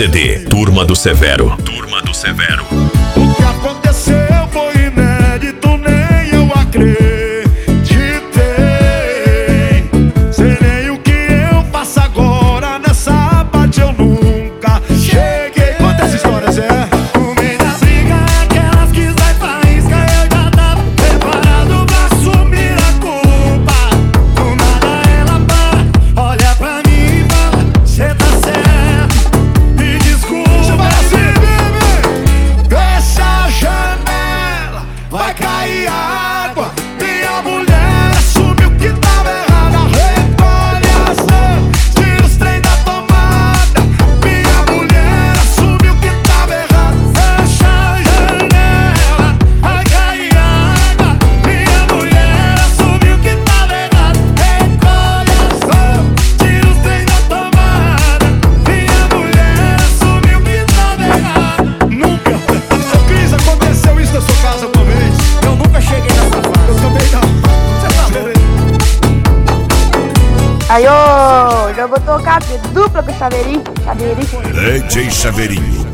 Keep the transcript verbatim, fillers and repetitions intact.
C D Turma do Severo. Turma do Severo. O que aconteceu foi inédito, nem eu acreditei. Sei nem o que eu faço agora, nessa parte eu nunca cheguei. Conta essa história, Zé. No meio da briga, aquelas que sai faísca, eu já tava preparado pra assumir a culpa. Do nada ela para, olha pra mim e fala: cê tá certo, me desculpa. Vai assim, bebê. Fecha a janela, vai cair água. Minha mulher assumiu que tava errada. Recolhe a ação, tira os trem da tomada. Minha mulher assumiu que tava errada. Fecha a janela, vai cair água. Minha mulher assumiu que tava errado. Recolhe a ação, tira os trem da tomada. Minha mulher assumiu que tava errado. Nunca. Ô, Cris, aconteceu isso na sua casa uma vez? Eu nunca cheguei nessa fase. Eu também não. Você tá louco? Aí, ô, já vou tocar dupla com o Chaveirinho. Chaveirinho. D J Chaveirinho.